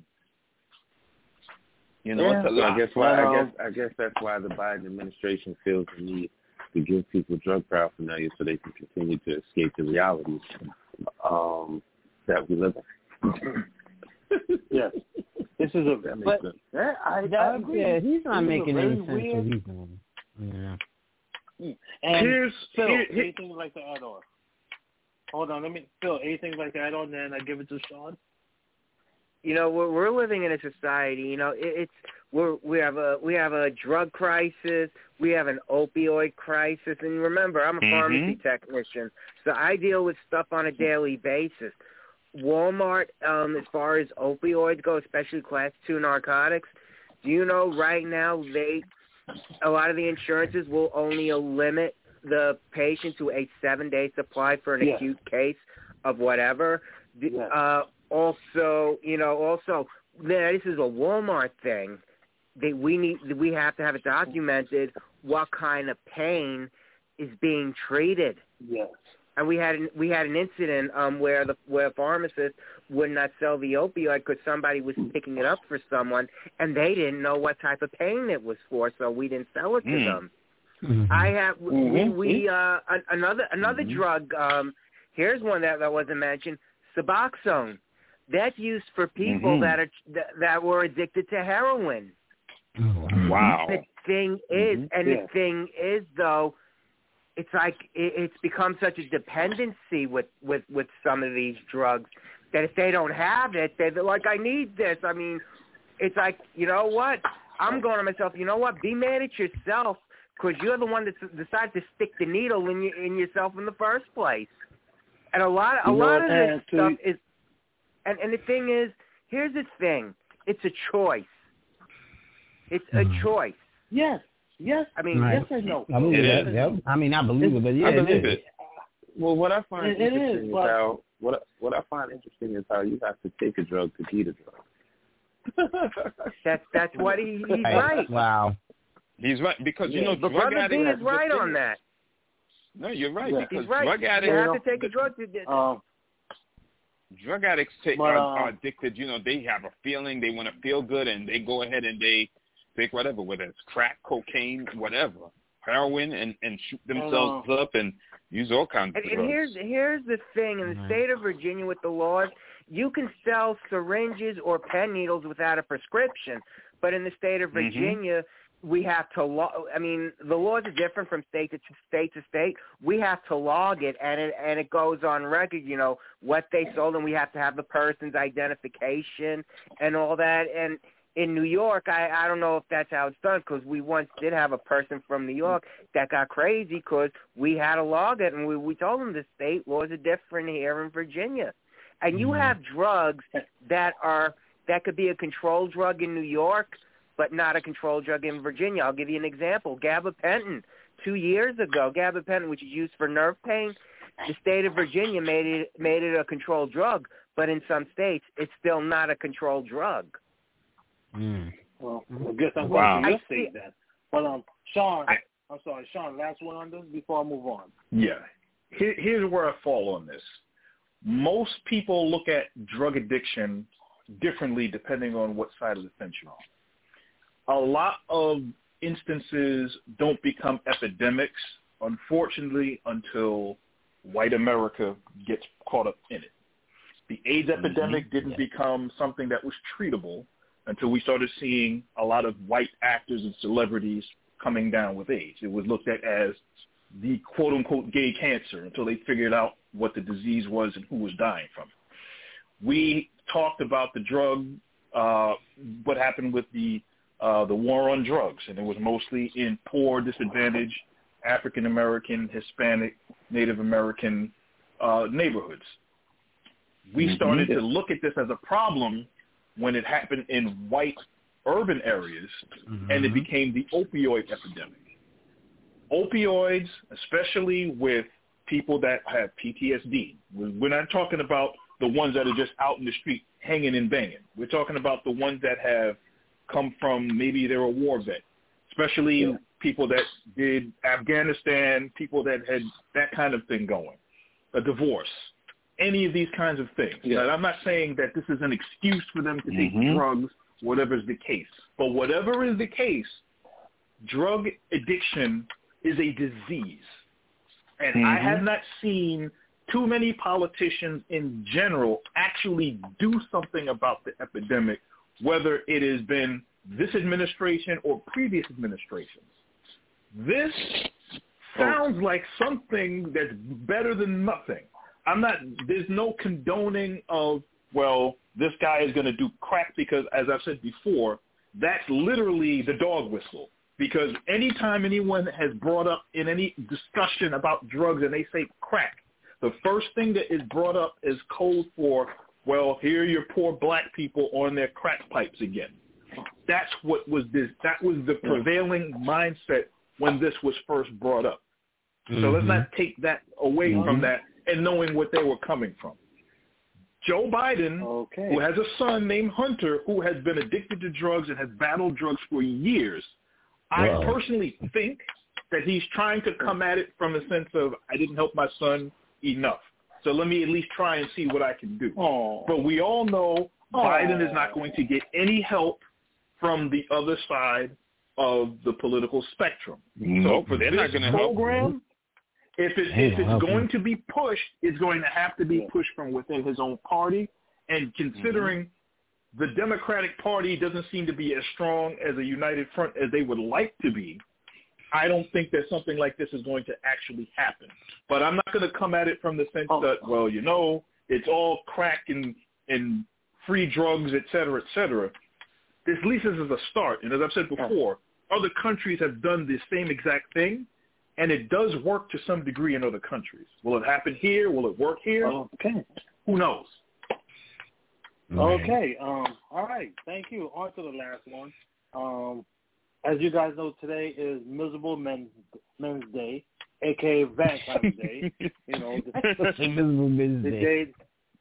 It's a lot. I guess that's why the Biden administration feels the need to give people drug paraphernalia so they can continue to escape the realities that we live in. Yes. This is that makes sense. I agree. Yeah, he's not making any sense what he's doing. Yeah. And Phil, anything like to add on? Hold on, Phil, anything like to add on, then I give it to Sean? We're living in a society. We have a drug crisis. We have an opioid crisis. And remember, I'm a pharmacy technician, so I deal with stuff on a daily basis. Walmart, as far as opioids go, especially Class 2 narcotics, do you know right now a lot of the insurances will only limit the patient to a 7-day supply for an acute case of whatever. Also, this is a Walmart thing. We have to have it documented what kind of pain is being treated. Yes. And we had an incident where a pharmacist would not sell the opioid because somebody was picking it up for someone, and they didn't know what type of pain it was for, so we didn't sell it to them. I have another drug. Here's one that wasn't mentioned: Suboxone. That's used for people that were addicted to heroin. Wow. The thing is, though, it's like it's become such a dependency with some of these drugs that if they don't have it, they're like, I need this. I mean, it's like, you know what? I'm going to myself, you know what? Be mad at yourself because you're the one that decided to stick the needle in yourself in the first place. And a lot of this stuff is. And the thing is, here's the thing. It's a choice. It's a choice. Yes. I mean, yes and no. I believe it. Yep. I mean, I believe it, but yeah, I believe it. Well, what I find interesting is how what I find interesting is how you have to take a drug to beat a drug. That's what he's right. Wow. He's right because but drug Brother B is right on that. No, you're right because he's right. Drug addicts. You have to take a drug to get. Drug addicts are addicted. They have a feeling, they want to feel good, and they go ahead and they take whatever, whether it's crack, cocaine, whatever, heroin and shoot themselves up and use all kinds of drugs. And here's the thing. In the state of Virginia with the laws, you can sell syringes or pen needles without a prescription. But in the state of Virginia, we have to the laws are different from state to state. We have to log it, and it goes on record, what they sold, and we have to have the person's identification and all that. And in New York, I don't know if that's how it's done, because we once did have a person from New York that got crazy because we had to log it, and we told them the state laws are different here in Virginia. And you have drugs that could be a controlled drug in New York, but not a controlled drug in Virginia. I'll give you an example. Gabapentin. 2 years ago, gabapentin, which is used for nerve pain, the state of Virginia made it a controlled drug, but in some states, it's still not a controlled drug. Well, I guess I'm going to your state then. But Sean, I'm sorry, Sean, last one on this before I move on. Yeah. Here's where I fall on this. Most people look at drug addiction differently depending on what side of the fence you're on. A lot of instances don't become epidemics, unfortunately, until white America gets caught up in it. The AIDS epidemic didn't become something that was treatable until we started seeing a lot of white actors and celebrities coming down with AIDS. It was looked at as the quote-unquote gay cancer until they figured out what the disease was and who was dying from it. We talked about the drug, what happened with the war on drugs, and it was mostly in poor, disadvantaged African-American, Hispanic, Native American neighborhoods. We started to look at this as a problem when it happened in white urban areas, and it became the opioid epidemic. Opioids, especially with people that have PTSD, we're not talking about the ones that are just out in the street hanging and banging. We're talking about the ones that have come from, maybe they're a war vet, especially people that did Afghanistan, people that had that kind of thing going, a divorce, any of these kinds of things. Now, I'm not saying that this is an excuse for them to take drugs, whatever is the case. But whatever is the case, drug addiction is a disease. And I have not seen too many politicians in general actually do something about the epidemic, whether it has been this administration or previous administrations. This sounds like something that's better than nothing. There's no condoning of, well, this guy is going to do crack because, as I've said before, that's literally the dog whistle. Because anytime anyone has brought up in any discussion about drugs and they say crack, the first thing that is brought up is code for, well, here are your poor black people on their crack pipes again. That's what was this. That was the prevailing mindset when this was first brought up. So let's not take that away from that and knowing what they were coming from. Joe Biden, who has a son named Hunter, who has been addicted to drugs and has battled drugs for years, I personally think that he's trying to come at it from the sense of, I didn't help my son enough, so let me at least try and see what I can do. But we all know Biden is not going to get any help from the other side of the political spectrum. So for this program, if it's going to be pushed, it's going to have to be pushed from within his own party. And considering the Democratic Party doesn't seem to be as strong as a united front as they would like to be, I don't think that something like this is going to actually happen. But I'm not going to come at it from the sense that, well, it's all crack and free drugs, et cetera, et cetera. At least this is a start. And as I've said before, other countries have done the same exact thing, and it does work to some degree in other countries. Will it happen here? Will it work here? Who knows? Okay. All right. Thank you. On to the last one. As you guys know, today is Miserable Men's Day, a.k.a. Valentine's Day. Miserable Men's Day.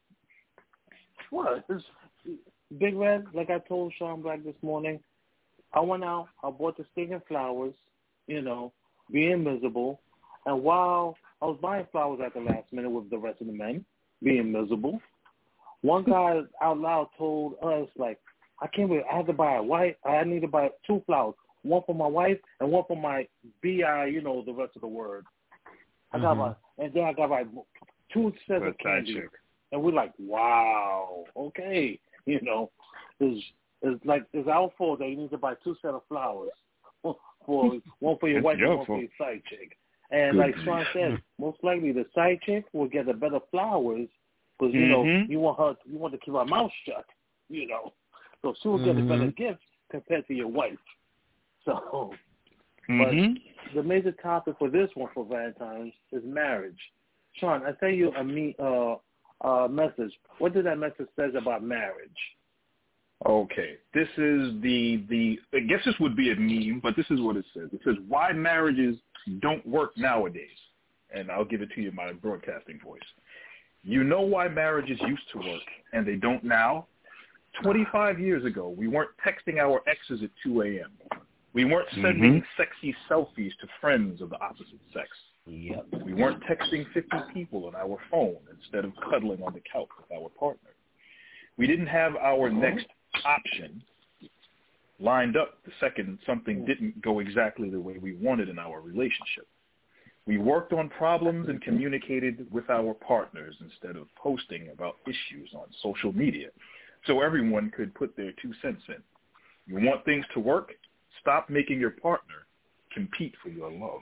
What? Big Red, like I told Sean Black this morning, I went out, I bought the stinking flowers, being miserable. And while I was buying flowers at the last minute with the rest of the men, being miserable, one guy out loud told us, like, I can't wait, I had to buy I need to buy 2 flowers, one for my wife, and one for my BI, you know, the rest of the word. I got and then I got my 2 sets of candy. And we're like, wow, okay. You know, it's like it's our fault that you need to buy 2 sets of flowers. One for your wife and one for your side chick. And like Sean said, most likely the side chick will get the better flowers because, you know, you want to keep her mouth shut, you know. So she will get a better gift compared to your wife. So, but the major topic for this one for Valentine's is marriage. Sean, I sent you a message. What did that message say about marriage? Okay, this is the I guess this would be a meme, but this is what it says. It says, why marriages don't work nowadays. And I'll give it to you in my broadcasting voice. You know why marriages used to work and they don't now? 25 years ago, we weren't texting our exes at 2 a.m. We weren't sending sexy selfies to friends of the opposite sex. Yep. We weren't texting 50 people on our phone instead of cuddling on the couch with our partner. We didn't have our next option lined up the second something didn't go exactly the way we wanted in our relationship. We worked on problems and communicated with our partners instead of posting about issues on social media so everyone could put their 2 cents in. You want things to work? Stop making your partner compete for your love.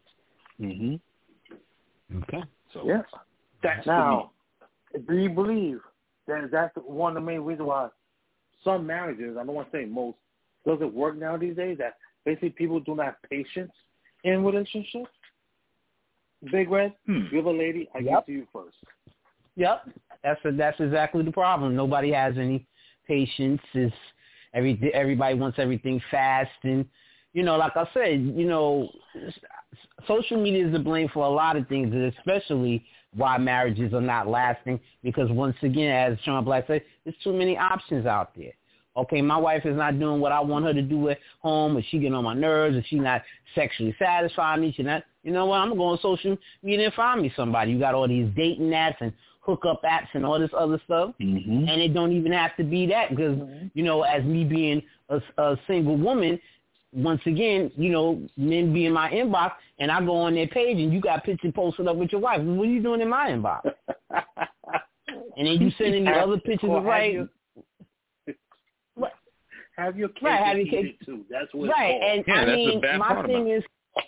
Okay. So yeah. That's now, do you believe that that's one of the main reasons why some marriages, I don't want to say most, doesn't work now these days, that basically people do not have patience in relationships? Big Red, you're the lady. I get to you first. Yep. That's exactly the problem. Nobody has any patience. Everybody wants everything fast. And, you know, like I said, you know, social media is to blame for a lot of things, especially why marriages are not lasting. Because once again, as Sean Black said, there's too many options out there. Okay, my wife is not doing what I want her to do at home, or she getting on my nerves, or she not sexually satisfying me. She not, you know what? I'm going to go on social media and find me somebody. You got all these dating apps and hookup apps and all this other stuff, and it don't even have to be that because, you know, as me being a single woman, once again, you know, men be in my inbox, and I go on their page, and you got pictures posted up with your wife. What are you doing in my inbox? And then you sending me other pictures of have your cake have your cake too. That's what right. And yeah, I mean, my thing is,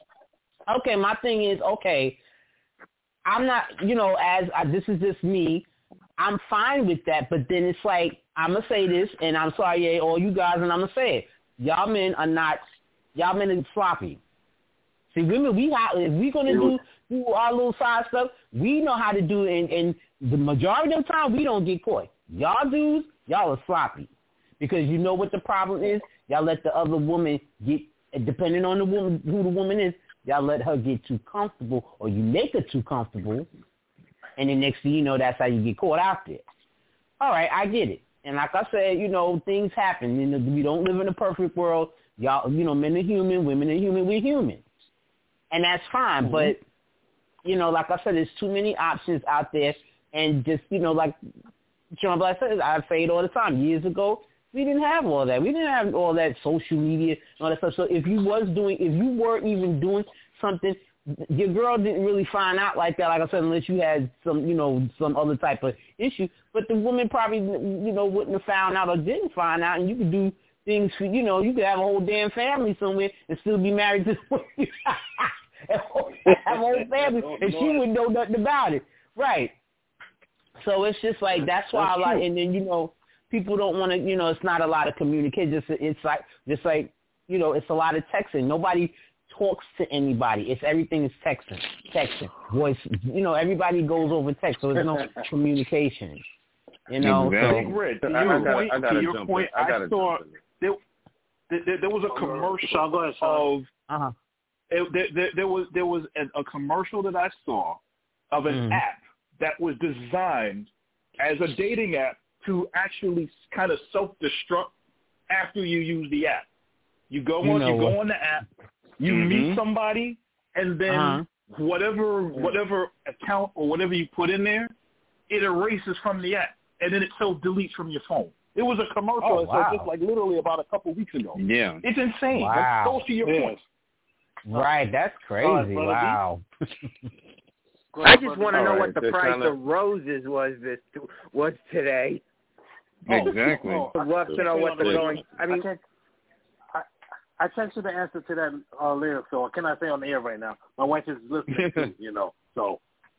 I'm not, you know, this is just me. I'm fine with that, but then it's like, I'm going to say this, and I'm sorry, all you guys, and I'm going to say it. Y'all men are sloppy. See, women, if we're going to do our little side stuff, we know how to do it, and the majority of the time, we don't get caught. Y'all dudes, y'all are sloppy. Because you know what the problem is? Y'all let the other woman get, depending on the woman, who the woman is, y'all let her get too comfortable, or you make her too comfortable, and the next thing you know, that's how you get caught out there. All right, I get it. And like I said, you know, things happen. You know, we don't live in a perfect world. Y'all, you know, men are human, women are human, we're human. And that's fine. But, you know, like I said, there's too many options out there. And just, you know, like Sean Black says, I say it all the time. Years ago, we didn't have all that. We didn't have all that social media and all that stuff. So if you were even doing something, your girl didn't really find out like that, like I said, unless you had some, you know, some other type of issue. But the woman probably, you know, wouldn't have found out or didn't find out, and you could do things for, you know, you could have a whole damn family somewhere and still be married to have a whole family, and she wouldn't know nothing about it. Right. So it's just like, that's why and then, you know, people don't want to, you know, it's not a lot of communication. It's like, you know, it's a lot of texting. Nobody talks to anybody. It's everything is texting, voice. You know, everybody goes over text, so there's no communication. You know, Big Red, to your point, I saw there was a commercial of there was a commercial that I saw of an app that was designed as a dating app to actually kind of self-destruct after you use the app. You go on the app, you meet somebody, and then whatever account or whatever you put in there, it erases from the app, and then it self-deletes from your phone. It was a commercial. Oh, wow. So just like literally about a couple weeks ago. Yeah. It's insane. Wow. That goes to your point. Right, that's crazy. Wow. I just want to know All what right, the they're price kinda- of roses was today. Exactly. I'd love to know what they're going. I mean, I text you the answer to that later, so I cannot say on the air right now. My wife is listening, too, so.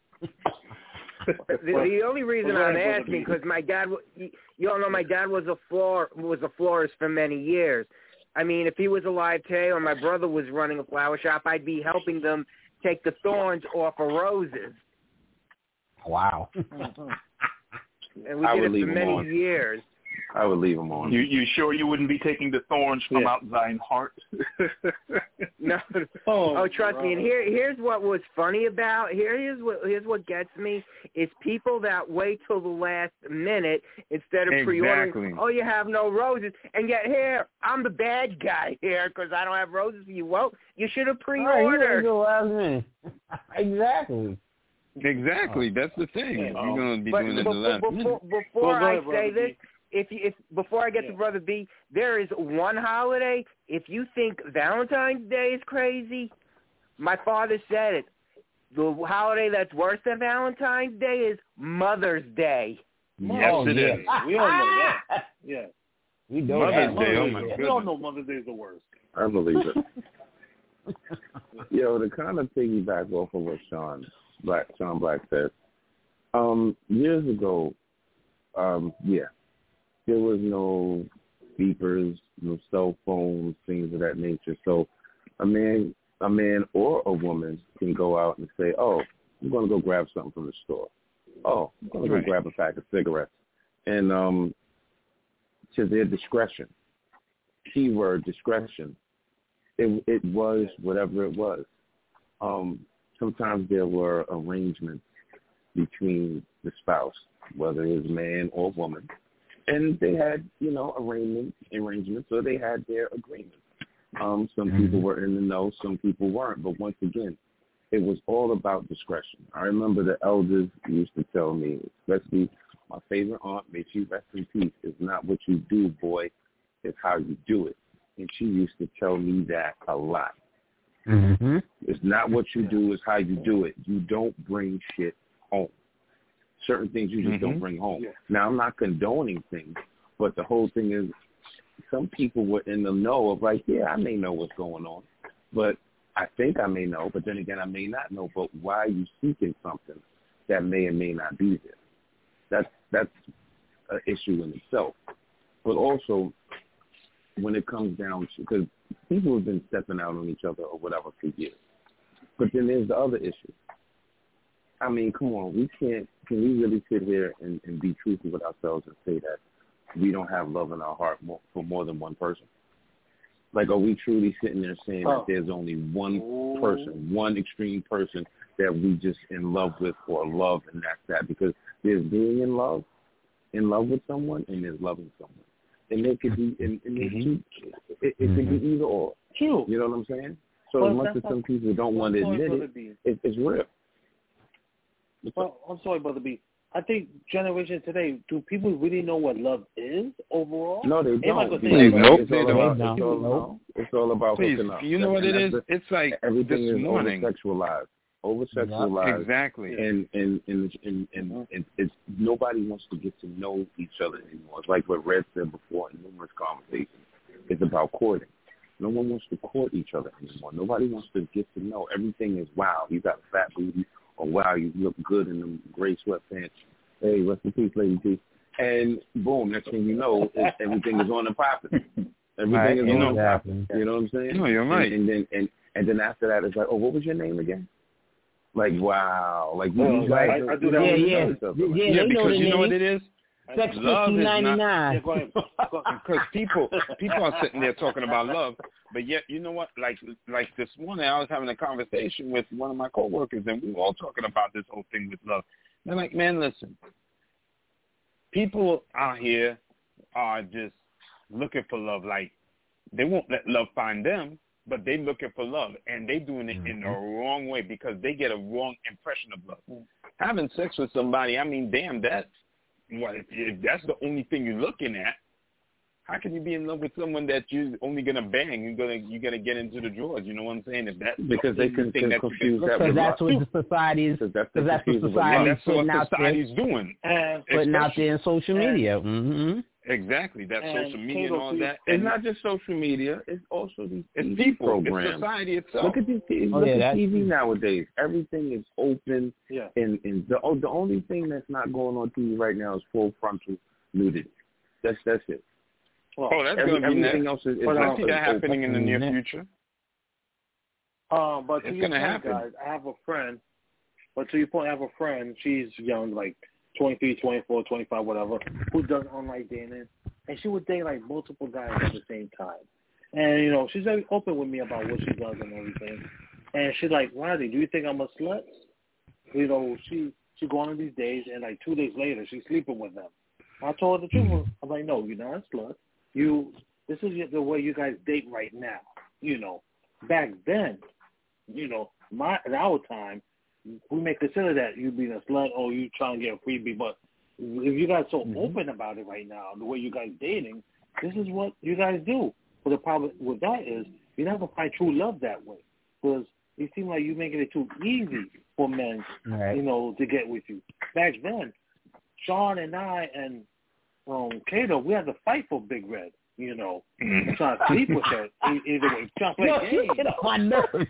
the only reason I'm asking because my dad, you all know, my dad was a florist for many years. I mean, if he was alive today or my brother was running a flower shop, I'd be helping them take the thorns off of roses. Wow. And we did it for many years. I would leave them on. You sure you wouldn't be taking the thorns from out thine heart? No. Oh, trust me. And here's what was funny about. Here's what gets me is people that wait till the last minute instead of pre-ordering. Oh, you have no roses, and yet here I'm the bad guy here because I don't have roses for you. Well, you should have pre-ordered. The last minute. Exactly. Exactly. That's the thing. You're going to be doing it the last minute. Before I say this, if before I get to Brother B, there is one holiday. If you think Valentine's Day is crazy, my father said it. The holiday that's worse than Valentine's Day is Mother's Day. Yes, it is. We all know that. Yeah. We know Mother's that. Day. Oh my goodness. We all know Mother's Day is the worst. I believe it. Yo, to kind of piggyback off of what Sean Black said, years ago, there was no beepers, no cell phones, things of that nature. So a man or a woman can go out and say, oh, I'm going to go grab something from the store. Oh, I'm going to go grab a pack of cigarettes. And to their discretion, keyword discretion, it was whatever it was. Sometimes there were arrangements between the spouse, whether it was man or woman, and they had, arrangements, so they had their agreements. Some people were in the know, some people weren't, but once again, it was all about discretion. I remember the elders used to tell me, especially my favorite aunt, may she rest in peace, it's not what you do, boy, it's how you do it. And she used to tell me that a lot. Mm-hmm. It's not what you do, it's how you do it. You don't bring shit home. Certain things you just don't bring home. Yeah. Now, I'm not condoning things, but the whole thing is some people were in the know of like, yeah, I may know what's going on, but I think I may know, but then again, I may not know. But why are you seeking something that may or may not be there? That's an issue in itself. But also, when it comes down to, because people have been stepping out on each other or whatever for years. But then there's the other issue. I mean, come on, can we really sit here and be truthful with ourselves and say that we don't have love in our heart for more than one person? Like, are we truly sitting there saying that there's only one person, one extreme person that we just in love with or love, and that's that? Because there's being in love with someone, and there's loving someone. And it could be, and it could be either or. True. You know what I'm saying? So as much as some people don't want to admit it's real. Well, I'm sorry, Brother B. I think generation today, do people really know what love is overall? No, they don't. Nope, they don't. It's all about hooking up. You know what it is? It's like everything this is morning. Over-sexualized. Exactly. And it's nobody wants to get to know each other anymore. It's like what Red said before in numerous conversations. It's about courting. No one wants to court each other anymore. Nobody wants to get to know. Everything is, wow, you got a fat booty, or wow, you look good in them gray sweatpants. Hey, rest in peace, Lady T. And boom, next thing you know, everything is on and popping. Everything is on and popping. You know what I'm saying? No, you're right. And then after that, it's like, oh, what was your name again? Like, wow. Like, I do that. Yeah, because you know what it is? Sex love is 99. Because people are sitting there talking about love, but yet, you know what? Like this morning, I was having a conversation with one of my coworkers, and we were all talking about this whole thing with love. They're like, man, listen, people out here are just looking for love. Like, they won't let love find them, but they looking for love, and they doing it in the wrong way because they get a wrong impression of love. Having sex with somebody, I mean, damn, if that's the only thing you're looking at, How can you be in love with someone that you're only gonna bang? You're gonna get into the drawers. You know what I'm saying? If that because they can confuse that. Because that's what the society is. Because that's what society's doing. Putting out there in social media. Mm-hmm. Exactly. That's social media and all that. It's not just social media. It's also these people programs. It's society itself. Look at these. Look at TV nowadays. Everything is open. Yeah. And the only thing that's not going on TV right now is full frontal nudity. That's it. Well, that's going to be everything else is I see that happening in the near future. But to it's your going to point, happen. guys, I have a friend. But to your point, I have a friend. She's young, like 23, 24, 25, whatever, who does online dating. And she would date, like, multiple guys at the same time. And, you know, she's very open with me about what she does and everything. And she's like, Rodney, do you think I'm a slut? You know, she go on these days, and, like, 2 days later, she's sleeping with them. I told her the truth. I'm like, no, you're not a slut. This is the way you guys date right now. You know, back then, you know, at our time, we may consider that you being a slut or you trying to get a freebie. But if you guys so open about it right now, the way you guys dating, this is what you guys do. But the problem with that is you're not gonna find true love that way because it seems like you're making it too easy for men, you know, to get with you. Back then, Sean and I and Kato, we had to fight for Big Red, you know, trying to sleep with her. Either way, trying to play games. Get on my nerves.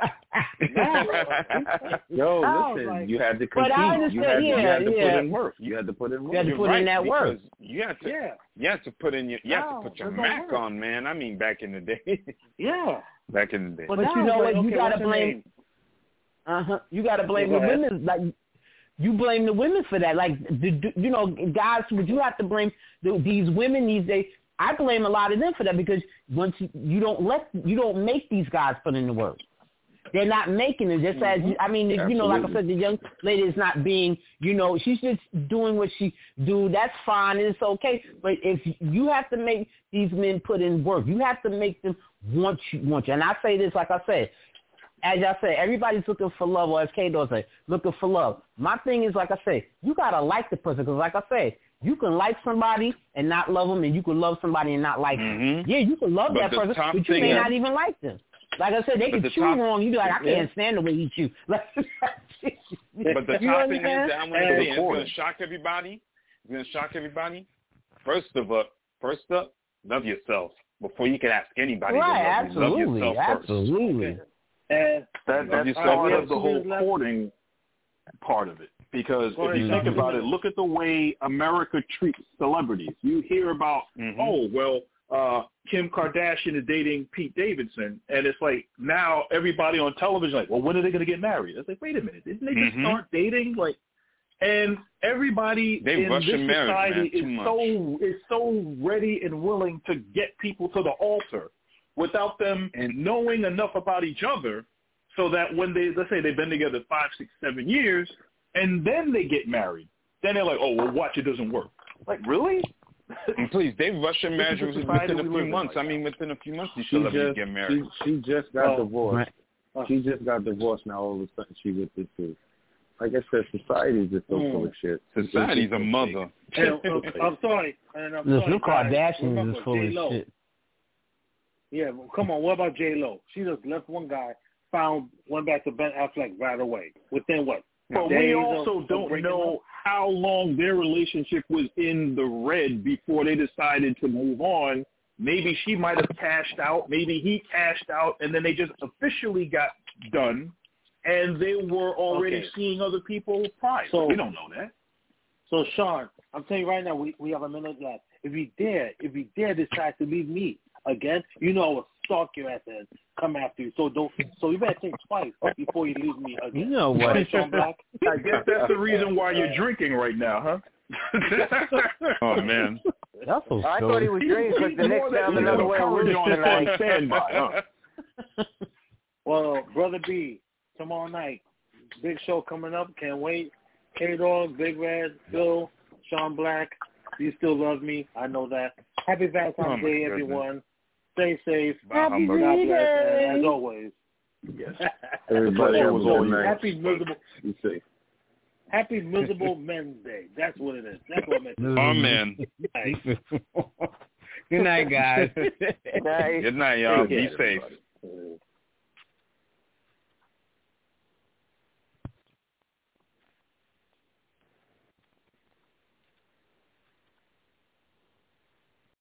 Listen, you had to compete. You had to put in work. You had to put in work. You had to put in that work. You had to put in your Mac on, man. I mean, back in the day. Back in the day. But you know what? You gotta blame. You gotta blame the women. Like, you blame the women for that. Like, you know, guys, would you have to blame these women these days? I blame a lot of them for that because once you don't make these guys put in the work. They're not making it. Just as I mean, you know, like I said, the young lady is not being, you know, she's just doing what she do. That's fine. It's okay. But if you have to make these men put in work, you have to make them want you. And I say this, like I said. As I say, everybody's looking for love, or as Kato say, looking for love. My thing is, like I say, you got to like the person because, like I say, you can like somebody and not love them, and you can love somebody and not like them. Yeah, you can love that person, but you may not even like them. Like I said, they can chew wrong. You be like, I can't stand the way he chew. But the top thing is that I'm going to say, it's going to shock everybody. It's going to shock everybody. First up, love yourself before you can ask anybody to love you. Love yourself first. Absolutely. And that's part of the whole courting part of it. Because if you think about it, look at the way America treats celebrities. You hear about, Kim Kardashian is dating Pete Davidson, and it's like now everybody on television like, well, when are they going to get married? It's like, wait a minute, didn't they just start dating? Like, and everybody in this society is so ready and willing to get people to the altar without them knowing enough about each other so that when let's say they've been together 5, 6, 7 years, and then they get married, then they're like, oh, well, watch, it doesn't work. Like, really? And please, they rush and marriage within a few months. I mean, within a few months, these celebrities get married. She just got divorced. She just got divorced. Now all of a sudden she with this dude. Like I said, society is just so full of shit. Society's a mother. I'm sorry. Listen, Kardashian is full of shit. Yeah, well, come on. What about J-Lo? She just left one guy, went back to Ben Affleck right away. Within what? But we also don't know how long their relationship was in the red before they decided to move on. Maybe she might have cashed out. Maybe he cashed out, and then they just officially got done, and they were already seeing other people prior. So we don't know that. So, Sean, I'm telling you right now, we have a minute left. If you dare decide to leave me again, you know I will stalk your ass and come after you. So you better think twice before you leave me again. You know what? Sean Black? I guess that's the reason why you're drinking right now, huh? Oh, man. That's so I thought he was drinking because the Knicks found another way to lose tonight. Well, Brother B, tomorrow night, big show coming up. Can't wait. K-Dog, Big Red, Phil, Sean Black. You still love me. I know that. Happy Valentine's Day, everyone. Stay safe. Happy God bless. And as always, yes. Everybody was all night. Happy miserable Men's Day. That's what it is. That's what I meant. Oh, man. Good night, guys. Nice. Good night, y'all. Be safe.